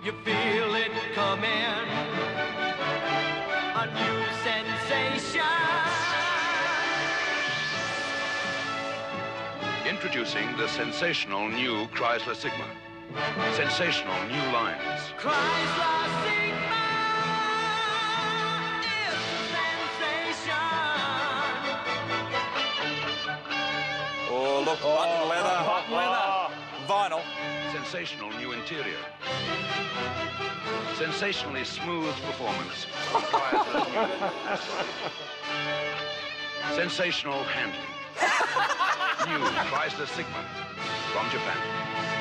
You feel it coming, a new sensation. Introducing the sensational new Chrysler Sigma. Sensational new lines. Chrysler Sigma is sensation. Oh, look, button leather. Button leather. Vinyl. Sensational new interior. Sensationally smooth performance. Sensational handling. New Chrysler Sigma from Japan.